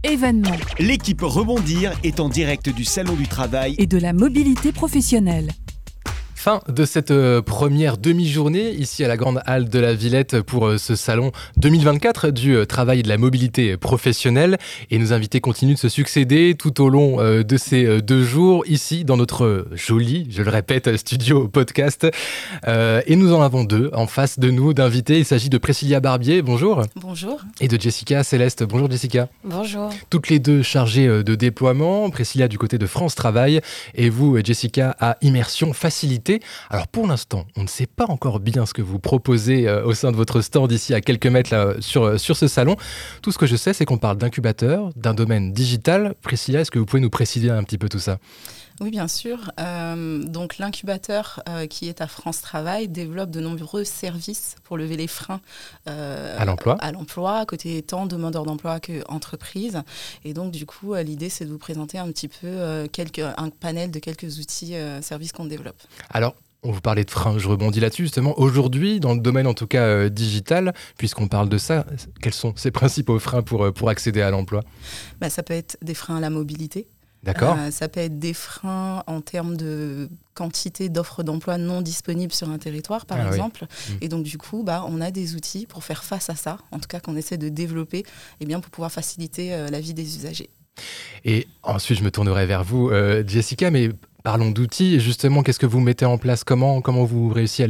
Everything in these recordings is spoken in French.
événements L'équipe Rebondir est en direct du Salon du Travail et de la mobilité professionnelle. Fin de cette première demi-journée ici à la Grande Halle de la Villette pour ce salon 2024 du travail et de la mobilité professionnelle. Et nos invités continuent de se succéder tout au long de ces 2 jours ici dans notre joli, je le répète, studio podcast. Et nous en avons 2 en face de nous d'invités. Il s'agit de Priscilla Barbier, bonjour. Bonjour. Et de Jessica Céleste, bonjour Jessica. Bonjour. Toutes les 2 chargées de déploiement, Priscilla du côté de France Travail et vous Jessica à Immersion Facilité. Alors pour l'instant, on ne sait pas encore bien ce que vous proposez au sein de votre stand ici à quelques mètres là, sur ce salon. Tout ce que je sais, c'est qu'on parle d'incubateur, d'un domaine digital. Priscilla, est-ce que vous pouvez nous préciser un petit peu tout ça ? Oui, bien sûr. Donc, l'incubateur qui est à France Travail développe de nombreux services pour lever les freins à l'emploi, côté tant demandeurs d'emploi qu'entreprises. Et donc, du coup, l'idée, c'est de vous présenter un petit peu un panel de quelques outils, services qu'on développe. Alors, on vous parlait de freins, je rebondis là-dessus justement. Aujourd'hui, dans le domaine en tout cas digital, puisqu'on parle de ça, quels sont ces principaux freins pour accéder à l'emploi ? Ça peut être des freins à la mobilité. D'accord. Ça peut être des freins en termes de quantité d'offres d'emploi non disponibles sur un territoire, par exemple. Oui. Et donc, du coup, on a des outils pour faire face à ça, en tout cas qu'on essaie de développer pour pouvoir faciliter la vie des usagers. Et ensuite, je me tournerai vers vous, Jessica, mais parlons d'outils. Justement, qu'est-ce que vous mettez en place ? Comment vous réussissez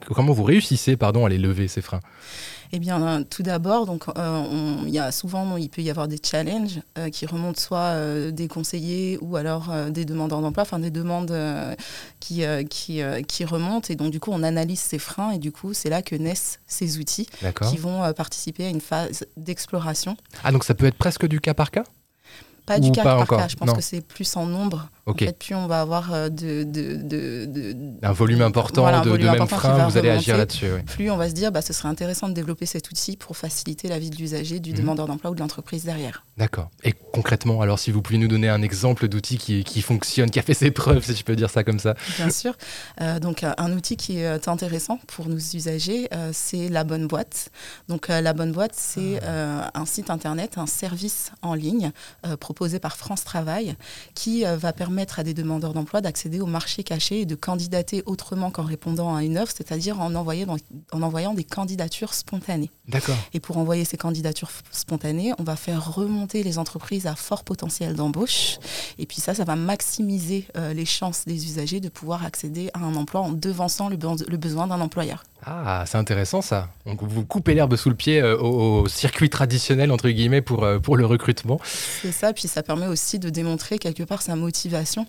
à les lever, ces freins ? Eh bien, tout d'abord, il peut y avoir des challenges qui remontent soit des conseillers ou alors des demandeurs d'emploi, des demandes qui remontent. Et donc, du coup, on analyse ces freins et du coup, c'est là que naissent ces outils qui vont participer à une phase d'exploration. Ah, donc ça peut être presque du cas par cas ? Pas du cas par cas, je pense que c'est plus en nombre. Okay. En fait, plus on va avoir un volume important de mêmes freins, vous allez agir là-dessus. Oui. Plus on va se dire, ce serait intéressant de développer cet outil pour faciliter la vie de l'usager, du demandeur d'emploi ou de l'entreprise derrière. D'accord. Et concrètement, alors si vous pouviez nous donner un exemple d'outil qui fonctionne, qui a fait ses preuves, si je peux dire ça comme ça. Bien sûr. Donc, un outil qui est intéressant pour nos usagers, c'est La Bonne Boîte. Donc, La Bonne Boîte, c'est un site internet, un service en ligne proposé par France Travail qui va permettre à des demandeurs d'emploi d'accéder au marché caché et de candidater autrement qu'en répondant à une offre, c'est-à-dire en envoyant des candidatures spontanées. D'accord. Et pour envoyer ces candidatures spontanées, on va faire remonter les entreprises à fort potentiel d'embauche. Et puis ça va maximiser les chances des usagers de pouvoir accéder à un emploi en devançant le besoin d'un employeur. Ah, c'est intéressant ça. Donc vous coupez l'herbe sous le pied au circuit traditionnel, entre guillemets, pour le recrutement. C'est ça, puis ça permet aussi de démontrer quelque part sa motivation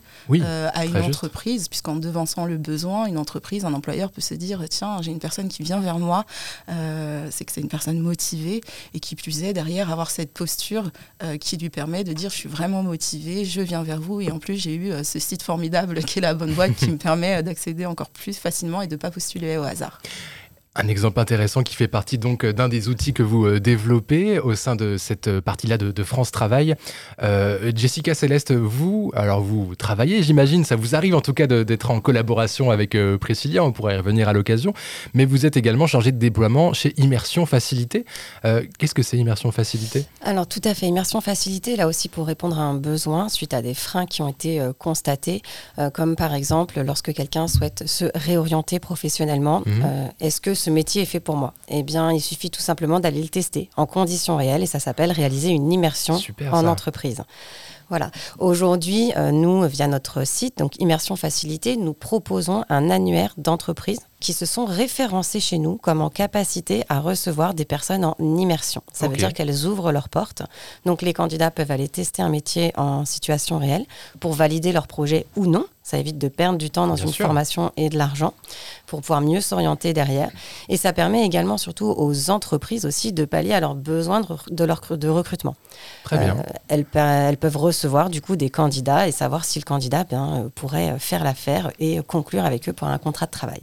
à une entreprise, puisqu'en devançant le besoin, une entreprise, un employeur peut se dire, tiens, j'ai une personne qui vient vers moi, c'est que c'est une personne motivée, et qui plus est, derrière, avoir cette posture qui lui permet de dire, je suis vraiment motivé, je viens vers vous, et en plus, j'ai eu ce site formidable qui est La Bonne Boîte, qui me permet d'accéder encore plus facilement et de ne pas postuler au hasard. Un exemple intéressant qui fait partie donc d'un des outils que vous développez au sein de cette partie-là de France Travail. Jessica Céleste, vous travaillez, j'imagine, ça vous arrive en tout cas d'être en collaboration avec Priscilla, on pourrait y revenir à l'occasion, mais vous êtes également chargée de déploiement chez Immersion Facilité. Qu'est-ce que c'est Immersion Facilité ? Alors tout à fait, Immersion Facilité, là aussi pour répondre à un besoin suite à des freins qui ont été constatés, comme par exemple lorsque quelqu'un souhaite se réorienter professionnellement, est-ce que ce métier est fait pour moi ? Eh bien, il suffit tout simplement d'aller le tester en conditions réelles et ça s'appelle réaliser une immersion en entreprise. Voilà. Aujourd'hui, nous, via notre site, donc Immersion Facilité, nous proposons un annuaire d'entreprises qui se sont référencées chez nous comme en capacité à recevoir des personnes en immersion. Ça veut dire qu'elles ouvrent leurs portes. Donc, les candidats peuvent aller tester un métier en situation réelle pour valider leur projet ou non. Ça évite de perdre du temps dans une formation et de l'argent pour pouvoir mieux s'orienter derrière. Et ça permet également, surtout aux entreprises aussi, de pallier à leurs besoins de recrutement. Très bien. Elles peuvent recevoir du coup des candidats et savoir si le candidat pourrait faire l'affaire et conclure avec eux pour un contrat de travail. Vous avez beaucoup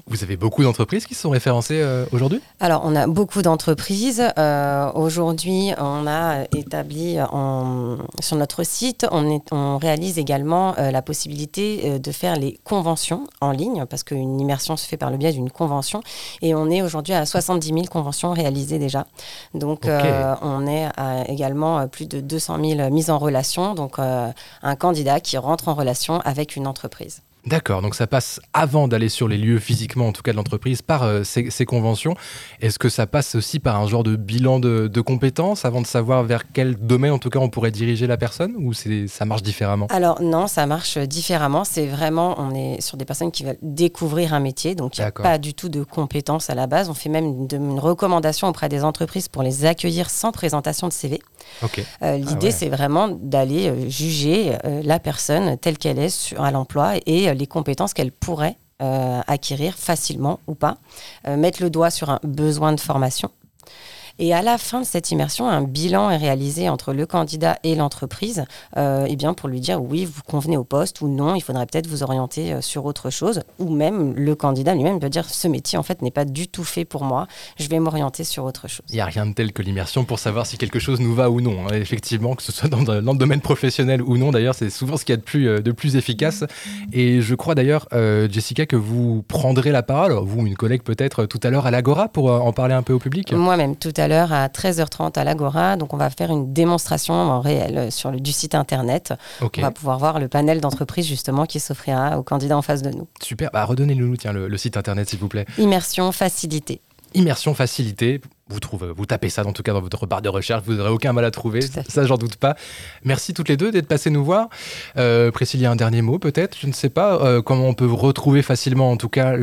beaucoup d'entreprises qui sont référencées aujourd'hui ? Alors, on a beaucoup d'entreprises. Aujourd'hui, on a établi sur notre site, on réalise également la possibilité de faire les conventions en ligne, parce qu'une immersion se fait par le biais d'une convention. Et on est aujourd'hui à 70 000 conventions réalisées déjà. Donc, on est à également plus de 200 000 mises en relation. Donc, un candidat qui rentre en relation avec une entreprise. D'accord, donc ça passe avant d'aller sur les lieux physiquement, en tout cas de l'entreprise, par ces conventions. Est-ce que ça passe aussi par un genre de bilan de compétences avant de savoir vers quel domaine, en tout cas, on pourrait diriger la personne, ou ça marche différemment ? Alors non, ça marche différemment. C'est vraiment, on est sur des personnes qui veulent découvrir un métier, donc il n'y a pas du tout de compétences à la base. On fait même une recommandation auprès des entreprises pour les accueillir sans présentation de CV. L'idée, c'est vraiment d'aller juger la personne telle qu'elle est à l'emploi et les compétences qu'elle pourrait acquérir facilement ou pas, mettre le doigt sur un besoin de formation. Et à la fin de cette immersion, un bilan est réalisé entre le candidat et l'entreprise pour lui dire oui, vous convenez au poste ou non, il faudrait peut-être vous orienter sur autre chose. Ou même le candidat lui-même peut dire ce métier en fait n'est pas du tout fait pour moi, je vais m'orienter sur autre chose. Il n'y a rien de tel que l'immersion pour savoir si quelque chose nous va ou non. Effectivement, que ce soit dans le domaine professionnel ou non, d'ailleurs, c'est souvent ce qu'il y a de plus efficace. Et je crois d'ailleurs, Jessica, que vous prendrez la parole, vous, une collègue peut-être, tout à l'heure à l'Agora pour en parler un peu au public. Moi-même, tout à l'heure à 13h30 à l'Agora. Donc, on va faire une démonstration en réel du site internet. On va pouvoir voir le panel d'entreprises justement qui s'offrira aux candidats en face de nous. Super. Redonnez-nous le site internet, s'il vous plaît. Immersion facilitée. Immersion facilitée. Vous tapez ça en tout cas dans votre barre de recherche, vous n'aurez aucun mal à trouver, ça j'en doute pas. Merci toutes les deux d'être passées nous voir. Priscille, un dernier mot peut-être, je ne sais pas, comment on peut retrouver facilement en tout cas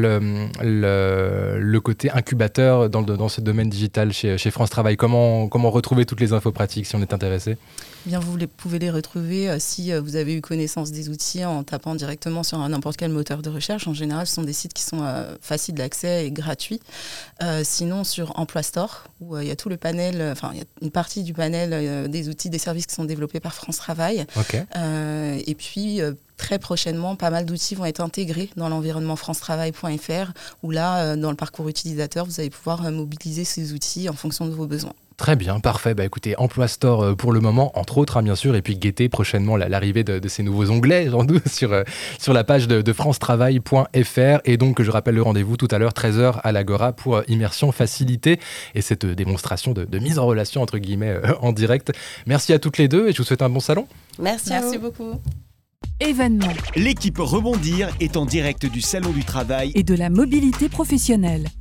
le côté incubateur dans ce domaine digital chez France Travail. Comment retrouver toutes les infos pratiques si on est intéressé ? Bien, vous pouvez les retrouver si vous avez eu connaissance des outils en tapant directement sur n'importe quel moteur de recherche. En général, ce sont des sites qui sont faciles d'accès et gratuits. Sinon, sur Emploi Store, où il y a tout le panel, il y a une partie du panel des outils, des services qui sont développés par France Travail. Et puis, très prochainement, pas mal d'outils vont être intégrés dans l'environnement francetravail.fr, où là, dans le parcours utilisateur, vous allez pouvoir mobiliser ces outils en fonction de vos besoins. Très bien, parfait. Écoutez, Emploi Store pour le moment, entre autres, bien sûr, et puis guettez prochainement l'arrivée de ces nouveaux onglets, j'en doute, sur la page de francetravail.fr. Et donc, je rappelle le rendez-vous tout à l'heure, 13h à l'Agora pour immersion facilitée et cette démonstration de mise en relation, entre guillemets, en direct. Merci à toutes les deux et je vous souhaite un bon salon. Merci beaucoup. Événement. L'équipe Rebondir est en direct du Salon du Travail et de la mobilité professionnelle.